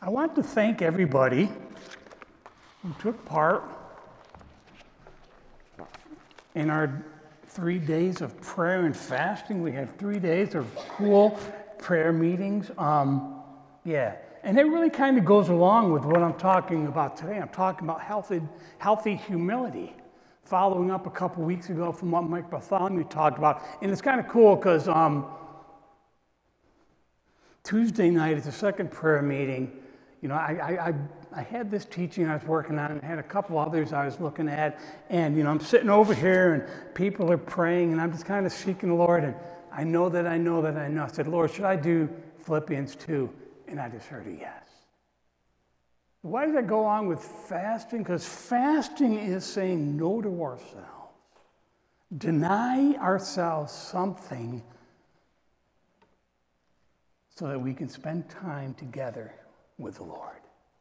I want to thank everybody who took part in our 3 days of prayer and fasting. We had 3 days of cool prayer meetings. And it really kind of goes along with what I'm talking about today. I'm talking about healthy humility, following up a couple weeks ago from what Mike Bartholomew talked about. And it's kind of cool because Tuesday night at the second prayer meeting, I had this teaching I was working on, and I had a couple others I was looking at, and I'm sitting over here, and people are praying, and I'm just kind of seeking the Lord, and I know. I said, Lord, should I do Philippians 2? And I just heard a yes. Why does that go on with fasting? Because fasting is saying no to ourselves. Deny ourselves something so that we can spend time together with the Lord.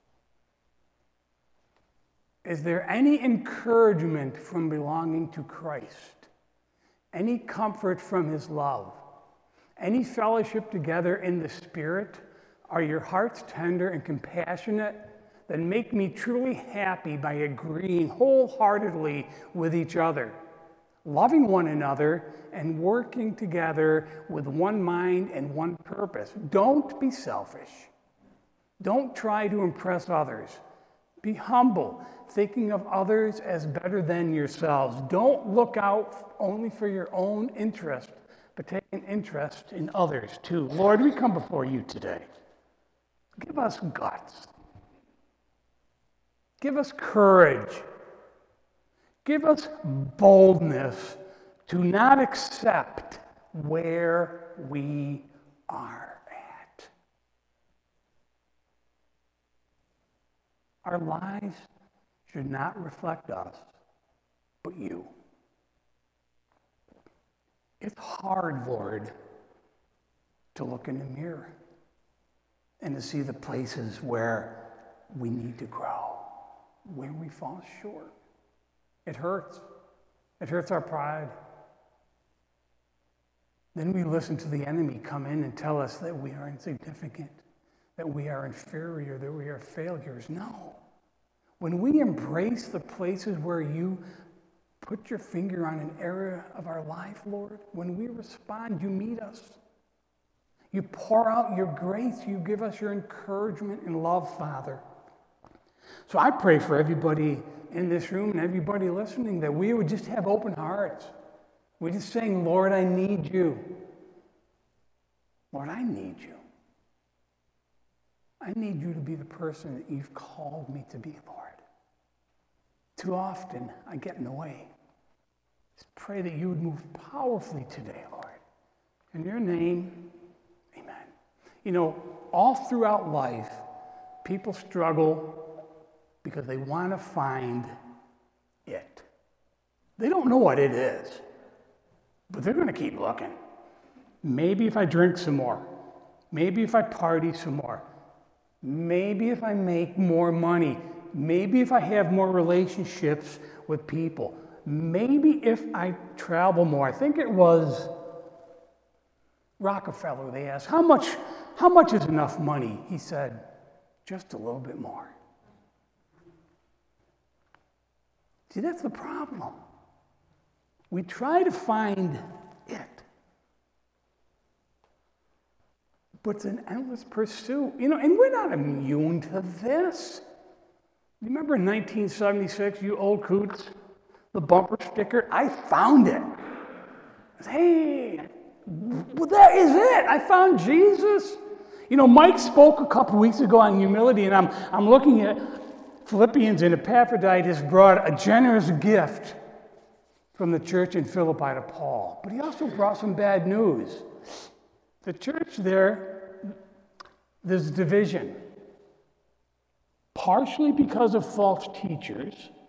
Is there any encouragement from belonging to Christ? Any comfort from his love? Any fellowship together in the Spirit? Are your hearts tender and compassionate that make me truly happy by agreeing wholeheartedly with each other, loving one another, and working together with one mind and one purpose? Don't be selfish. Don't try to impress others. Be humble, thinking of others as better than yourselves. Don't look out only for your own interest, but take an interest in others too. Lord, we come before you today. Give us guts. Give us courage. Give us boldness to not accept where we are at. Our lives should not reflect us, but you. It's hard, Lord, to look in the mirror and to see the places where we need to grow, where we fall short. It hurts. It hurts our pride. Then we listen to the enemy come in and tell us that we are insignificant, that we are inferior, that we are failures. No. When we embrace the places where you put your finger on an area of our life, Lord, when we respond, you meet us. You pour out your grace. You give us your encouragement and love, Father. So I pray for everybody in this room and everybody listening that we would just have open hearts. We're just saying, Lord, I need you. Lord, I need you. I need you to be the person that you've called me to be, Lord. Too often, I get in the way. Just pray that you would move powerfully today, Lord. In your name, amen. All throughout life, people struggle because they want to find it. They don't know what it is, but they're going to keep looking. Maybe if I drink some more. Maybe if I party some more. Maybe if I make more money. Maybe if I have more relationships with people. Maybe if I travel more. I think it was Rockefeller, they asked, how much is enough money? He said, just a little bit more. See, that's the problem. We try to find it. But it's an endless pursuit. And we're not immune to this. Remember in 1976, you old coots, the bumper sticker? I found it. Hey, well, that is it. I found Jesus. Mike spoke a couple weeks ago on humility, and I'm looking at Philippians, and Epaphroditus brought a generous gift from the church in Philippi to Paul. But he also brought some bad news. The church there's division. Partially because of false teachers,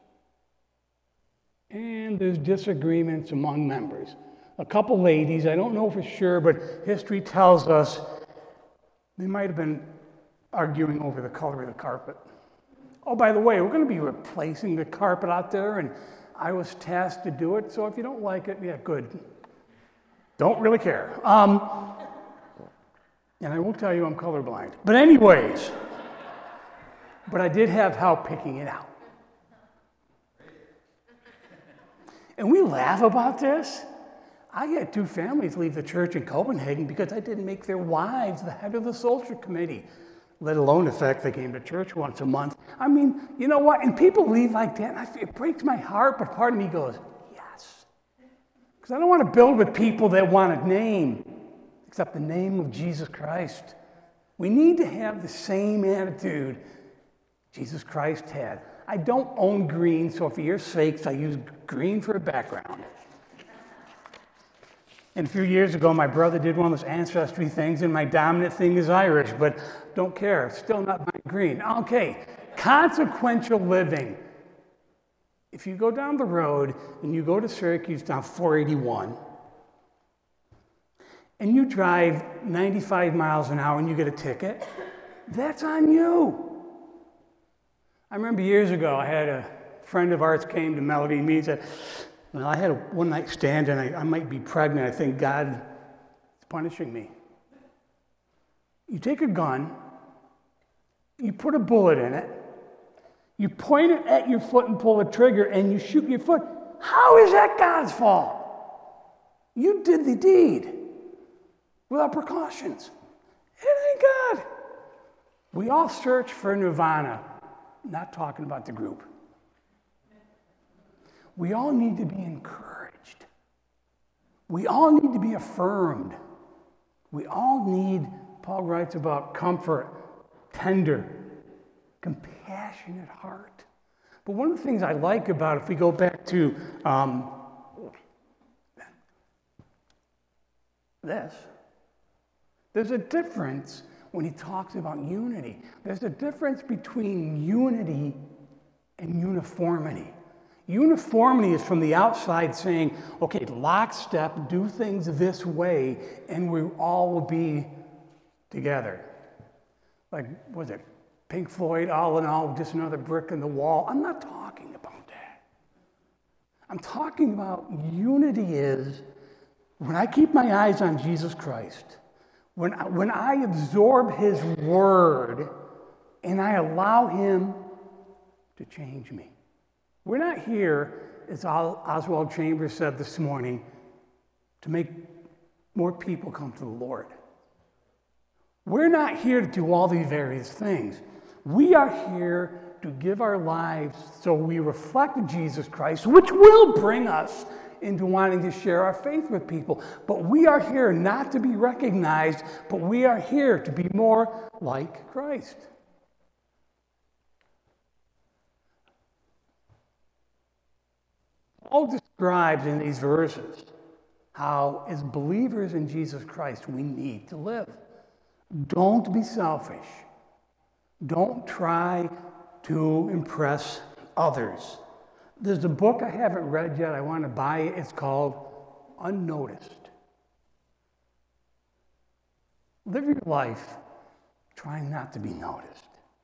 and there's disagreements among members. A couple ladies, I don't know for sure, but history tells us they might have been arguing over the color of the carpet. Oh, by the way, we're going to be replacing the carpet out there, and I was tasked to do it, so if you don't like it, yeah, good. Don't really care. And I won't tell you I'm colorblind. But anyways, but I did have help picking it out. And we laugh about this. I had 2 families leave the church in Copenhagen because I didn't make their wives the head of the social committee, let alone the fact they came to church once a month. I mean, you know what? And people leave like that, and it breaks my heart, but part of me goes, yes. Because I don't want to build with people that want a name, except the name of Jesus Christ. We need to have the same attitude Jesus Christ had. I don't own green, so for your sakes, I use green for a background. And a few years ago, my brother did one of those ancestry things, and my dominant thing is Irish, but don't care. Still not buying green. Okay, consequential living. If you go down the road and you go to Syracuse down 481, and you drive 95 miles an hour and you get a ticket, that's on you. I remember years ago, I had a friend of ours came to Melody and me and said, well, I had a one-night stand and I might be pregnant. I think God is punishing me. You take a gun, you put a bullet in it, you point it at your foot and pull the trigger and you shoot your foot. How is that God's fault? You did the deed without precautions. It ain't God. We all search for nirvana. Not talking about the group. We all need to be encouraged. We all need to be affirmed. We all need, Paul writes about comfort, tender, compassionate heart. But one of the things I like about, if we go back to this, there's a difference when he talks about unity. There's a difference between unity and uniformity. Uniformity is from the outside saying, okay, lockstep, do things this way, and we all will be together. Like, was it Pink Floyd, All in All, just another brick in the wall? I'm not talking about that. I'm talking about unity is when I keep my eyes on Jesus Christ, when I absorb his word and I allow him to change me. We're not here, as Oswald Chambers said this morning, to make more people come to the Lord. We're not here to do all these various things. We are here to give our lives so we reflect Jesus Christ, which will bring us into wanting to share our faith with people. But we are here not to be recognized, but we are here to be more like Christ. Paul describes in these verses how, as believers in Jesus Christ, we need to live. Don't be selfish. Don't try to impress others. There's a book I haven't read yet. I want to buy it. It's called Unnoticed. Live your life trying not to be noticed.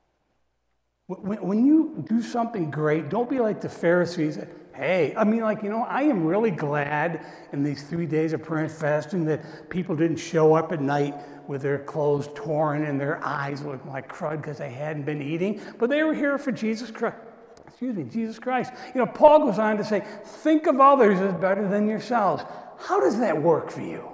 When you do something great, don't be like the Pharisees. Hey, I am really glad in these 3 days of prayer and fasting that people didn't show up at night with their clothes torn and their eyes looking like crud because they hadn't been eating, but they were here for Jesus Christ. Jesus Christ. Paul goes on to say, think of others as better than yourselves. How does that work for you?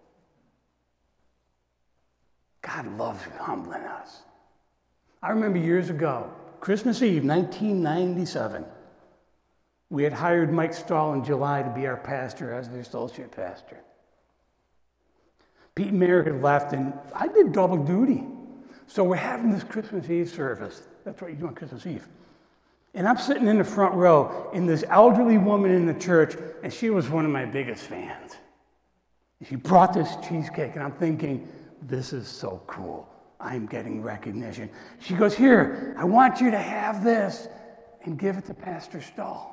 God loves humbling us. I remember years ago, Christmas Eve, 1997, we had hired Mike Stahl in July to be our pastor as the associate pastor. Pete and Mary had left, and I did double duty. So we're having this Christmas Eve service. That's what you do on Christmas Eve. And I'm sitting in the front row, and this elderly woman in the church, and she was one of my biggest fans. She brought this cheesecake, and I'm thinking, this is so cool. I'm getting recognition. She goes, here, I want you to have this and give it to Pastor Stahl.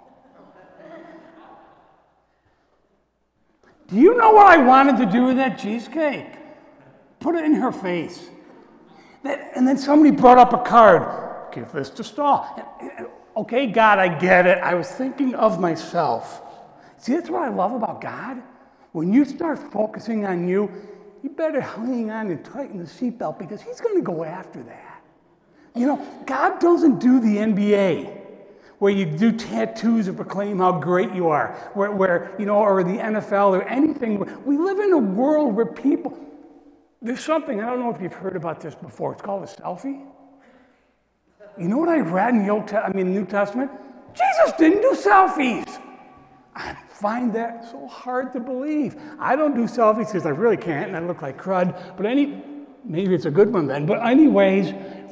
Do you know what I wanted to do with that cheesecake? Put it in her face. And then somebody brought up a card. Give this to Stahl. Okay, God, I get it. I was thinking of myself. See, that's what I love about God. When you start focusing on you, you better hang on and tighten the seatbelt because he's going to go after that. You know, God doesn't do the NBA where you do tattoos that proclaim how great you are, where you know, or the NFL or anything. We live in a world where people, there's something, I don't know if you've heard about this before, it's called a selfie. You know what I read in the New Testament? Jesus didn't do selfies. I find that so hard to believe. I don't do selfies because I really can't, and I look like crud. But maybe it's a good one then. But anyways,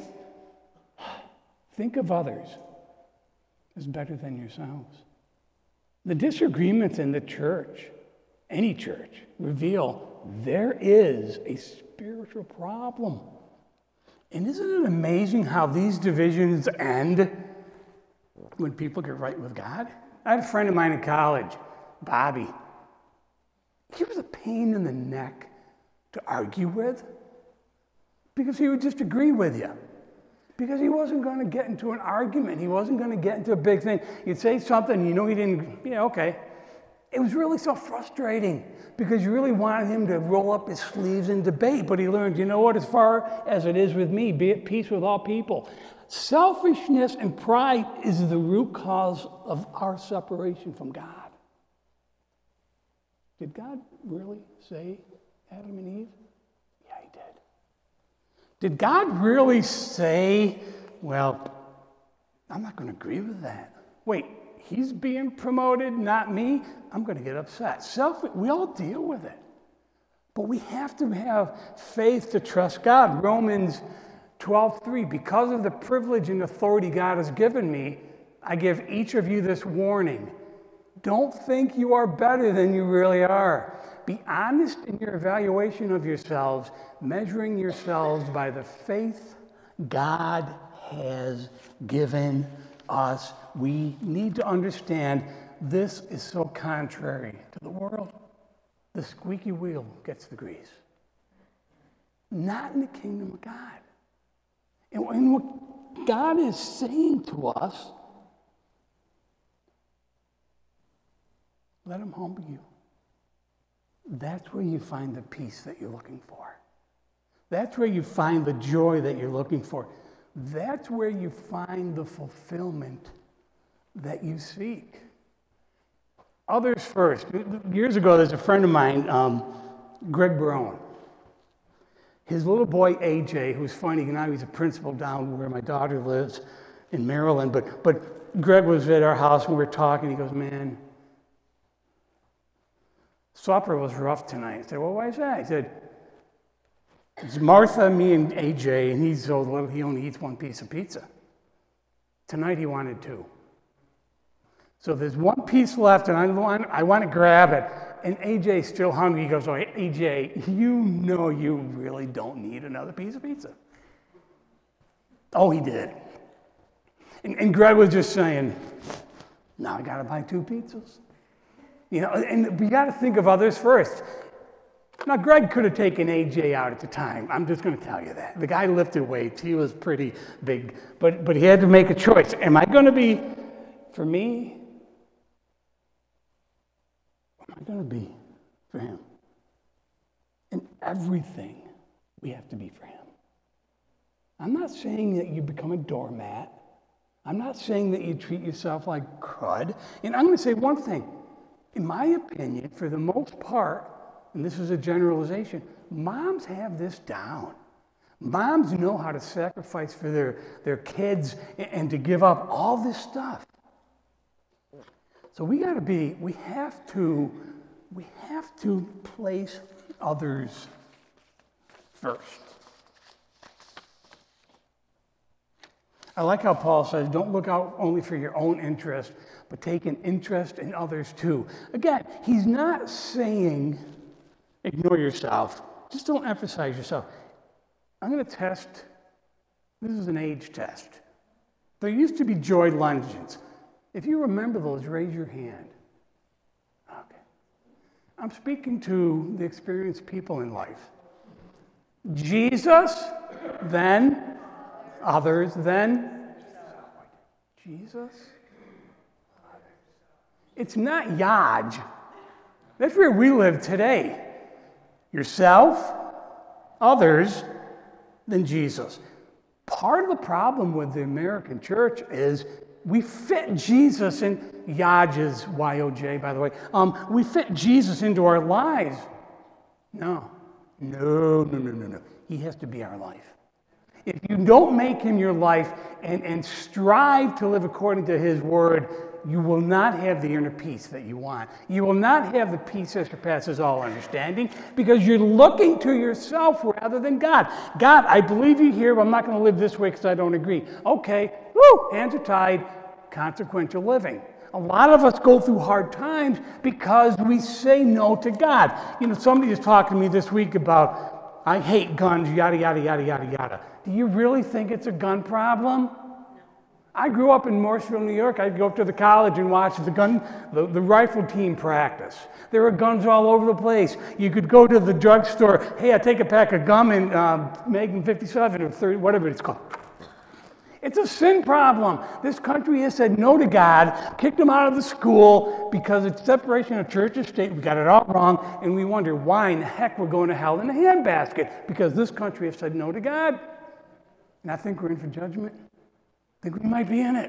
think of others as better than yourselves. The disagreements in the church, any church, reveal there is a spiritual problem. And isn't it amazing how these divisions end when people get right with God? I had a friend of mine in college, Bobby. He was a pain in the neck to argue with because he would just agree with you. Because he wasn't going to get into an argument. He wasn't going to get into a big thing. You'd say something, you know he didn't, yeah, okay. It was really so frustrating because you really wanted him to roll up his sleeves and debate. But he learned, you know what, as far as it is with me, be at peace with all people. Selfishness and pride is the root cause of our separation from God. Did God really say Adam and Eve? Yeah, he did. Did God really say, well, I'm not going to agree with that. Wait, he's being promoted, not me? I'm going to get upset. We all deal with it. But we have to have faith to trust God. Romans 12:3, because of the privilege and authority God has given me, I give each of you this warning. Don't think you are better than you really are. Be honest in your evaluation of yourselves, measuring yourselves by the faith God has given us. We need to understand this is so contrary to the world. The squeaky wheel gets the grease. Not in the kingdom of God. And what God is saying to us, let him humble you. That's where you find the peace that you're looking for. That's where you find the joy that you're looking for. That's where you find the fulfillment that you seek. Others first. Years ago, there's a friend of mine, Greg Barone. His little boy, AJ, who's funny, now he's a principal down where my daughter lives in Maryland. But Greg was at our house and we were talking. He goes, man, supper was rough tonight. I said, well, why is that? He said, it's Martha, me, and AJ, and he's so little, he only eats one piece of pizza. Tonight he wanted two. So there's one piece left, and I want to grab it. And AJ's still hungry. He goes, oh, AJ, you know you really don't need another piece of pizza. Oh, he did. And Greg was just saying, now I got to buy two pizzas. You know, and we got to think of others first. Now, Greg could have taken AJ out at the time. I'm just going to tell you that. The guy lifted weights. He was pretty big. But he had to make a choice. Am I going to be for me? Am I going to be for him? In everything, we have to be for him. I'm not saying that you become a doormat. I'm not saying that you treat yourself like crud. And I'm going to say one thing. In my opinion, for the most part, and this is a generalization, moms have this down. Moms know how to sacrifice for their kids and to give up all this stuff. So we have to place others first. I like how Paul says, don't look out only for your own interest, but take an interest in others too. Again, he's not saying ignore yourself. Just don't emphasize yourself. I'm going to test. This is an age test. There used to be joy luncheons. If you remember those, raise your hand. Okay. I'm speaking to the experienced people in life. Jesus, then others, then Jesus. It's not Yaj. That's where we live today. Yourself, others, then Jesus. Part of the problem with the American church is we fit Jesus in, Yodges, Y-O-J, by the way, we fit Jesus into our lives. No. He has to be our life. If you don't make him your life and strive to live according to his word, you will not have the inner peace that you want. You will not have the peace that surpasses all understanding because you're looking to yourself rather than God. God, I believe you here, but I'm not going to live this way because I don't agree. Okay, hands are tied, consequential living. A lot of us go through hard times because we say no to God. You know, somebody was talking to me this week about, I hate guns, yada, yada, yada, yada, yada. Do you really think it's a gun problem? I grew up in Morrisville, New York. I'd go up to the college and watch the rifle team practice. There were guns all over the place. You could go to the drugstore. Hey, I take a pack of gum and Magnum 57 or 30, whatever it's called. It's a sin problem. This country has said no to God, kicked him out of the school because it's separation of church and state. We got it all wrong, and we wonder why in the heck we're going to hell in a handbasket because this country has said no to God. And I think we're in for judgment. I think we might be in it.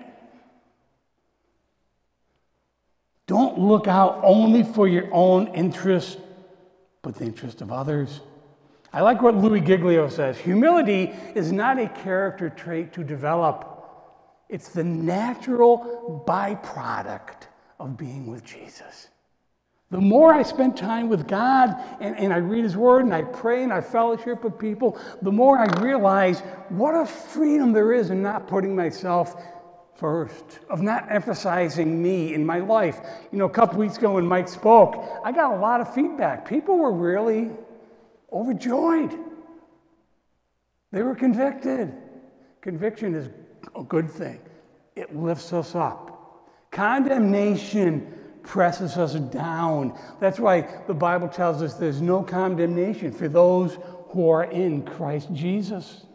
Don't look out only for your own interest, but the interest of others. I like what Louis Giglio says. Humility is not a character trait to develop. It's the natural byproduct of being with Jesus. The more I spend time with God and I read his word and I pray and I fellowship with people, the more I realize what a freedom there is in not putting myself first, of not emphasizing me in my life. You know, a couple weeks ago when Mike spoke, I got a lot of feedback. People were really overjoyed. They were convicted. Conviction is a good thing. It lifts us up. Condemnation presses us down. That's why the Bible tells us there's no condemnation for those who are in Christ Jesus.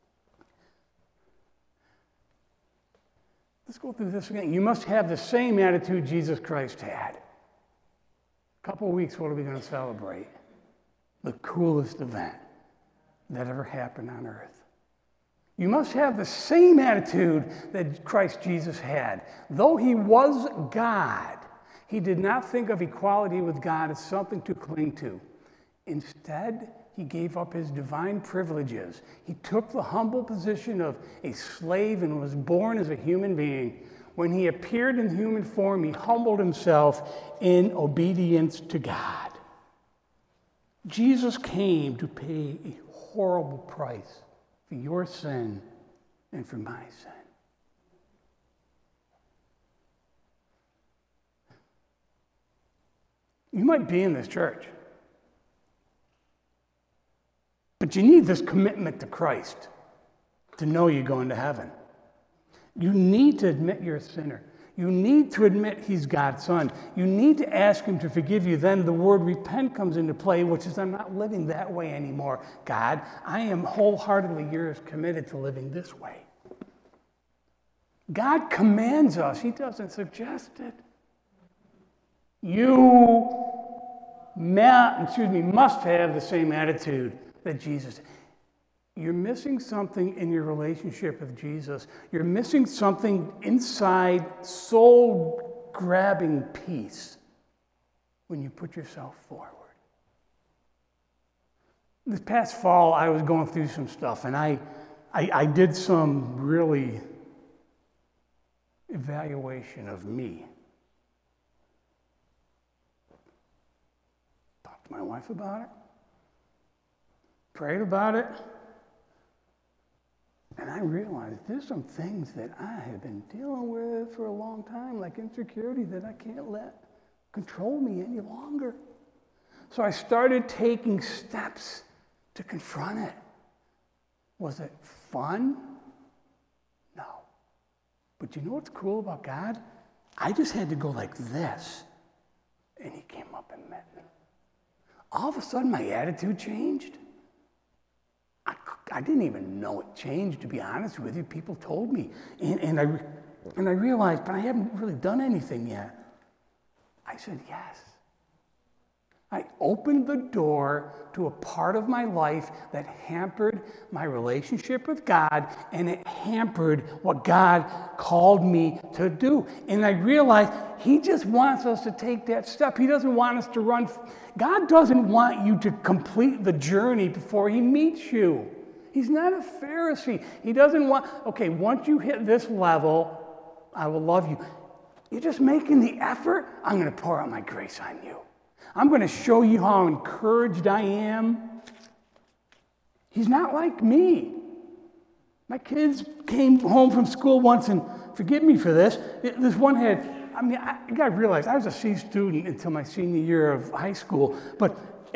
Let's go through this again. You must have the same attitude Jesus Christ had. A couple of weeks, what are we going to celebrate? The coolest event that ever happened on earth. You must have the same attitude that Christ Jesus had. Though he was God, he did not think of equality with God as something to cling to. Instead, he gave up his divine privileges. He took the humble position of a slave and was born as a human being. When he appeared in human form, he humbled himself in obedience to God. Jesus came to pay a horrible price for your sin and for my sin. You might be in this church, but you need this commitment to Christ to know you're going to heaven. You need to admit you're a sinner. You need to admit he's God's son. You need to ask him to forgive you. Then the word repent comes into play, which is I'm not living that way anymore. God, I am wholeheartedly yours, committed to living this way. God commands us. He doesn't suggest it. You must have the same attitude that Jesus had. You're missing something in your relationship with Jesus. You're missing something inside soul-grabbing peace when you put yourself forward. This past fall, I was going through some stuff, and I did some really evaluation of me. Talked to my wife about it. Prayed about it. And I realized there's some things that I have been dealing with for a long time, like insecurity, that I can't let control me any longer. So I started taking steps to confront it. Was it fun? No. But you know what's cool about God? I just had to go like this, and he came up and met me. All of a sudden, my attitude changed. I didn't even know it changed, to be honest with you. People told me. And I realized, but I haven't really done anything yet. I said, yes. I opened the door to a part of my life that hampered my relationship with God, and it hampered what God called me to do. And I realized He just wants us to take that step. He doesn't want us to run. God doesn't want you to complete the journey before He meets you. He's not a Pharisee. He doesn't want, okay, once you hit this level, I will love you. You're just making the effort. I'm going to pour out my grace on you. I'm going to show you how encouraged I am. He's not like me. My kids came home from school once, and forgive me for this. This one had, you got to realize, I was a C student until my senior year of high school, but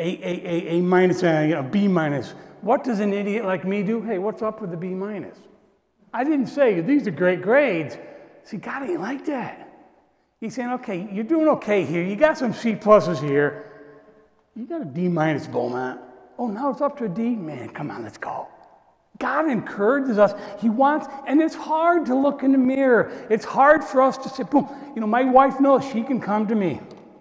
A minus, B minus. What does an idiot like me do? Hey, what's up with the B minus? I didn't say, these are great grades. See, God ain't like that. He's saying, okay, you're doing okay here. You got some C pluses here. You got a D minus, Beaumont. Oh, now it's up to a D? Man, come on, let's go. God encourages us. He wants, and it's hard to look in the mirror. It's hard for us to say, boom. My wife knows she can come to me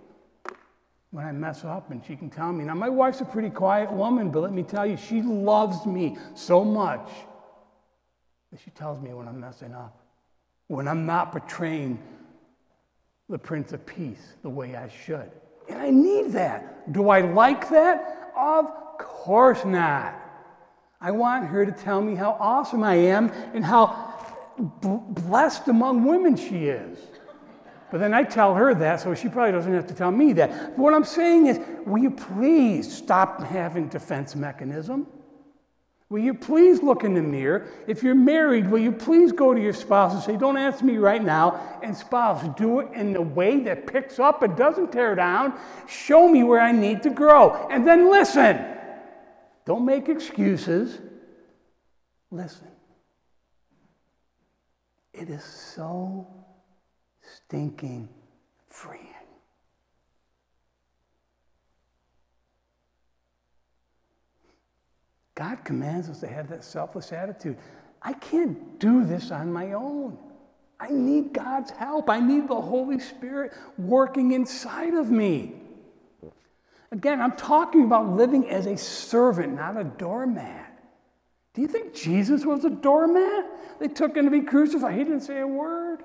when I mess up, and she can tell me. Now, my wife's a pretty quiet woman, but let me tell you, she loves me so much that she tells me when I'm messing up, when I'm not portraying the Prince of Peace the way I should. And I need that. Do I like that? Of course not. I want her to tell me how awesome I am and how blessed among women she is. But then I tell her that, so she probably doesn't have to tell me that. But what I'm saying is, will you please stop having defense mechanism? Will you please look in the mirror? If you're married, will you please go to your spouse and say, don't answer me right now. And spouse, do it in a way that picks up and doesn't tear down. Show me where I need to grow. And then listen. Don't make excuses. Listen. It is so stinking freeing. God commands us to have that selfless attitude. I can't do this on my own. I need God's help. I need the Holy Spirit working inside of me. Again, I'm talking about living as a servant, not a doormat. Do you think Jesus was a doormat? They took him to be crucified. He didn't say a word.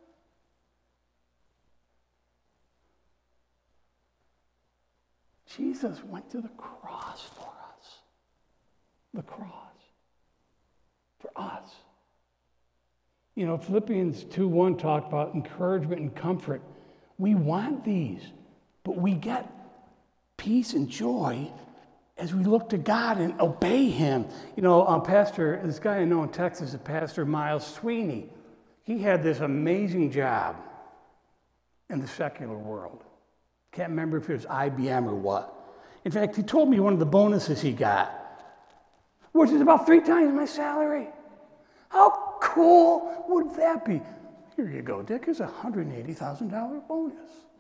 Jesus went to the cross for us. The cross for us. Philippians 2:1 talked about encouragement and comfort. We want these, but we get peace and joy as we look to God and obey Him. Pastor, this guy I know in Texas, Pastor Miles Sweeney, he had this amazing job in the secular world. Can't remember if it was IBM or what. In fact, he told me one of the bonuses he got, which is about 3 times my salary. How cool would that be? Here you go, Dick. Here's a $180,000 bonus.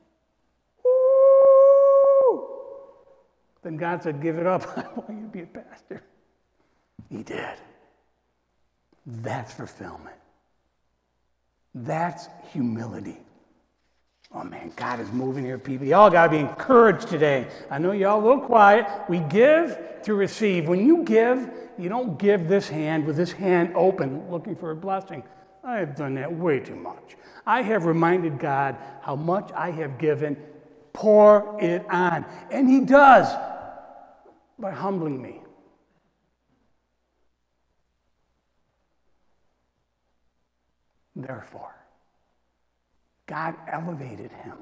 Woo! Then God said, give it up. I want you to be a pastor. He did. That's fulfillment. That's humility. Oh, man, God is moving here, people. Y'all got to be encouraged today. I know y'all a little quiet. We give to receive. When you give, you don't give this hand with this hand open, looking for a blessing. I have done that way too much. I have reminded God how much I have given. Pour it on. And He does by humbling me. Therefore, God elevated him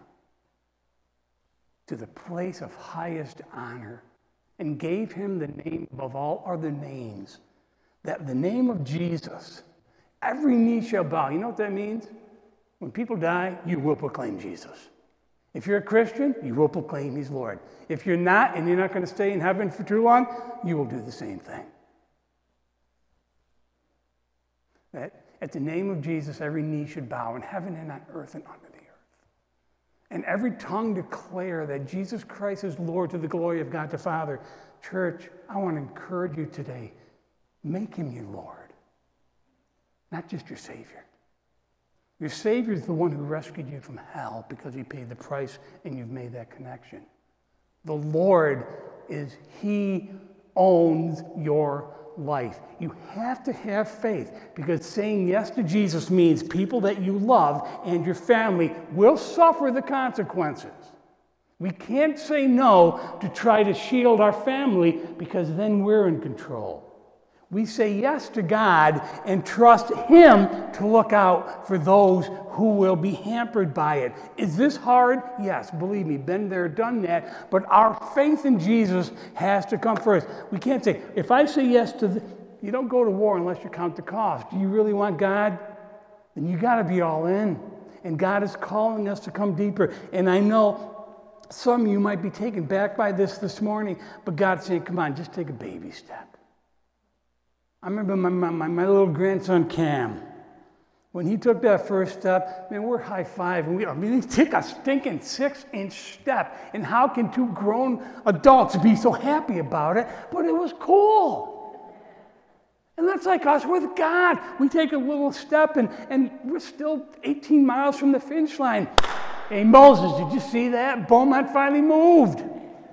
to the place of highest honor and gave him the name above all other names, that the name of Jesus, every knee shall bow. You know what that means? When people die, you will proclaim Jesus. If you're a Christian, you will proclaim He's Lord. If you're not, and you're not going to stay in heaven for too long, you will do the same thing. That at the name of Jesus, every knee should bow in heaven and on earth and under the earth. And every tongue declare that Jesus Christ is Lord to the glory of God the Father. Church, I want to encourage you today. Make Him your Lord, not just your Savior. Your Savior is the one who rescued you from hell because He paid the price and you've made that connection. The Lord He owns your life. You have to have faith, because saying yes to Jesus means people that you love and your family will suffer the consequences. We can't say no to try to shield our family, because then we're in control. We say yes to God and trust Him to look out for those who will be hampered by it. Is this hard? Yes, believe me, been there, done that. But our faith in Jesus has to come first. We can't say, if I say yes to you don't go to war unless you count the cost. Do you really want God? Then you got to be all in. And God is calling us to come deeper. And I know some of you might be taken back by this morning, but God's saying, come on, just take a baby step. I remember my little grandson, Cam, when he took that first step, man, we're high-fiving. He took a stinking 6-inch step. And how can two grown adults be so happy about it? But it was cool. And that's like us with God. We take a little step, and we're still 18 miles from the finish line. Hey, Moses, did you see that? Beaumont finally moved.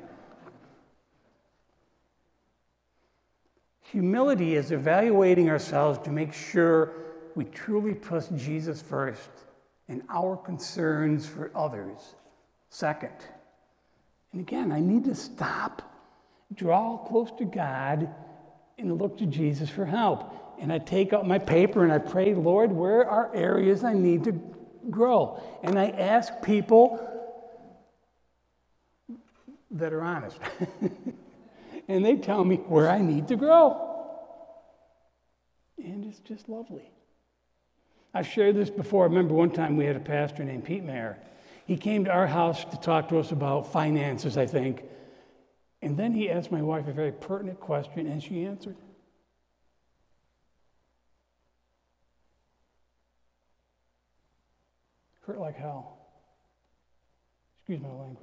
Humility is evaluating ourselves to make sure we truly put Jesus first and our concerns for others second. And again, I need to stop, draw close to God, and look to Jesus for help. And I take out my paper and I pray, Lord, where are areas I need to grow? And I ask people that are honest. And they tell me where I need to grow. And it's just lovely. I've shared this before. I remember one time we had a pastor named Pete Mayer. He came to our house to talk to us about finances, I think. And then he asked my wife a very pertinent question, and she answered. Hurt like hell. Excuse my language.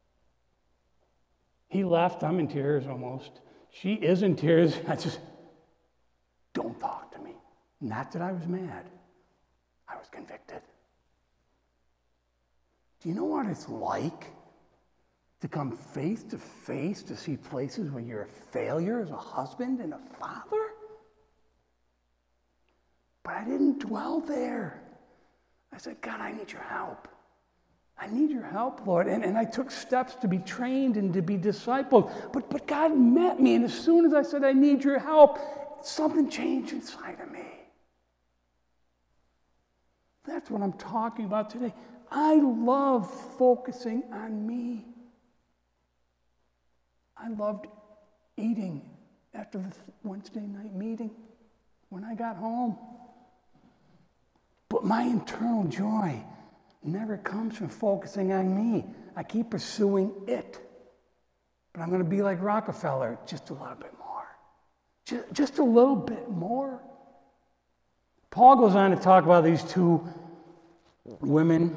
He left. I'm in tears almost. She is in tears. I just, don't talk to me. Not that I was mad. I was convicted. Do you know what it's like to come face to face to see places where you're a failure as a husband and a father? But I didn't dwell there. I said, God, I need your help. I need your help, Lord. And I took steps to be trained and to be discipled. But God met me, and as soon as I said, I need your help, something changed inside of me. That's what I'm talking about today. I love focusing on me. I loved eating after the Wednesday night meeting when I got home. But my internal joy never comes from focusing on me. I keep pursuing it. But I'm going to be like Rockefeller, just a little bit more. Just a little bit more. Paul goes on to talk about these two women,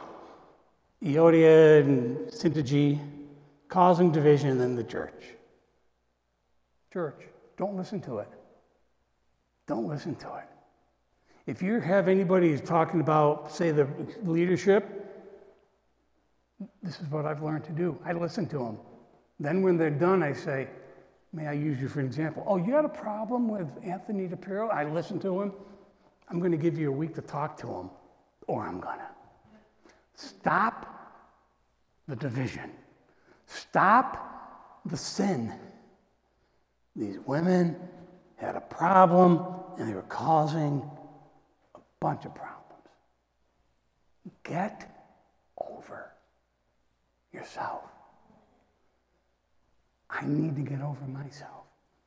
Euodia and Syntyche, causing division in the church. Church, don't listen to it. Don't listen to it. If you have anybody who's talking about, say, the leadership, this is what I've learned to do. I listen to them. Then when they're done, I say, may I use you for an example? Oh, you had a problem with Anthony DePiro? I listen to him. I'm going to give you a week to talk to him, or I'm going to. Stop the division. Stop the sin. These women had a problem, and they were causing a bunch of problems. Get over yourself. I need to get over myself.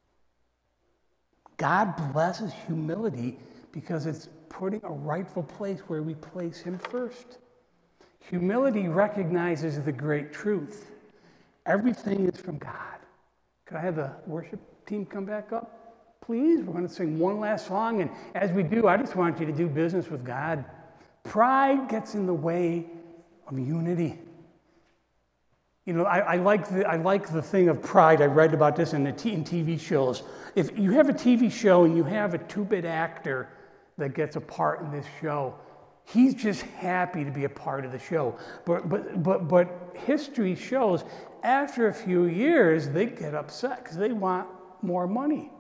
God blesses humility because it's putting a rightful place where we place Him first. Humility recognizes the great truth. Everything is from God. Could I have the worship team come back up, please? We're going to sing one last song, and as we do, I just want you to do business with God. Pride gets in the way of unity. You know, I like the thing of pride. I read about this in TV shows. If you have a TV show and you have a two-bit actor that gets a part in this show, He's just happy to be a part of the show. But history shows after a few years, they get upset because they want more money.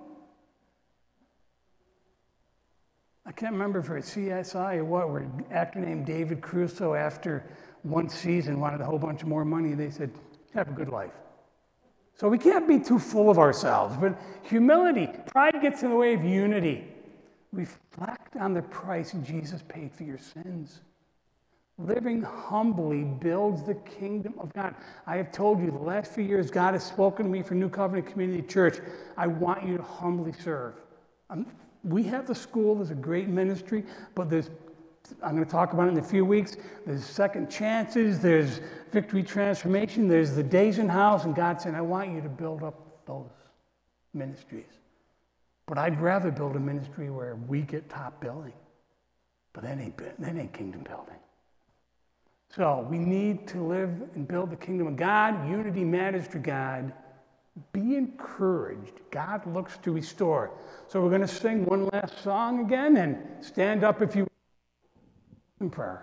I can't remember if it's CSI or what, where an actor named David Caruso, after one season, wanted a whole bunch more money. They said, have a good life. So we can't be too full of ourselves, but humility, pride gets in the way of unity. Reflect on the price Jesus paid for your sins. Living humbly builds the kingdom of God. I have told you the last few years, God has spoken to me for New Covenant Community Church. I want you to humbly serve. We have the school, there's a great ministry, but I'm going to talk about it in a few weeks. There's second chances, there's Victory Transformation, there's the Days in House, and God said, I want you to build up those ministries. But I'd rather build a ministry where we get top billing. But that ain't kingdom building. So we need to live and build the kingdom of God. Unity matters to God. Be encouraged. God looks to restore. So we're going to sing one last song again, and stand up if you will in prayer.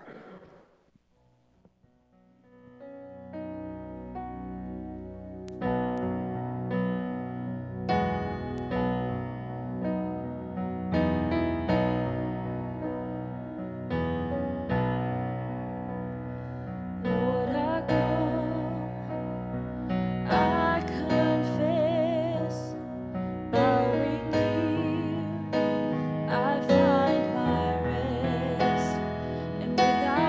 I find my rest, and without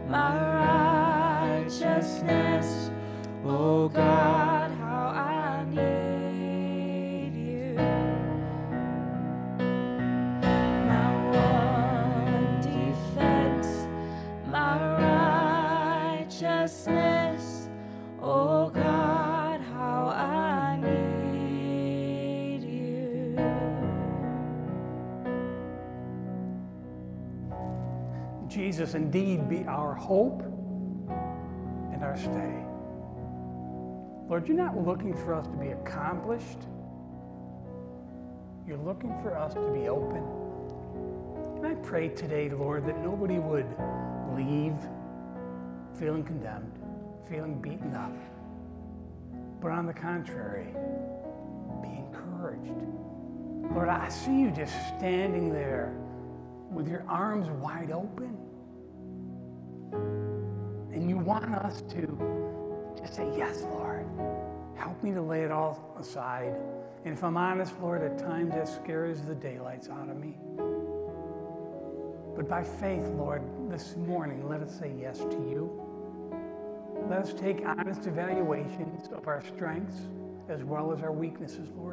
my righteousness. Oh God, how I need you. My one defense, my righteousness. Oh God, how I need you. Jesus, indeed, be our hope and our stay. Lord, you're not looking for us to be accomplished. You're looking for us to be open. And I pray today, Lord, that nobody would leave feeling condemned, feeling beaten up, but on the contrary, be encouraged. Lord, I see you just standing there with your arms wide open. And you want us to just say, yes, Lord. Help me to lay it all aside. And if I'm honest, Lord, at times that scares the daylights out of me. But by faith, Lord, this morning, let us say yes to you. Let us take honest evaluations of our strengths as well as our weaknesses, Lord.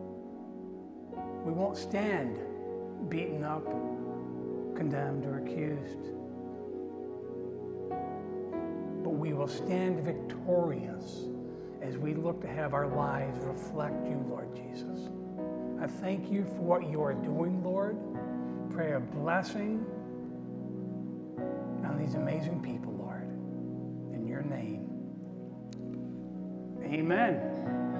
We won't stand beaten up, condemned, or accused. But we will stand victorious as we look to have our lives reflect you, Lord Jesus. I thank you for what you are doing, Lord. Pray a blessing on these amazing people, Lord. In your name, amen.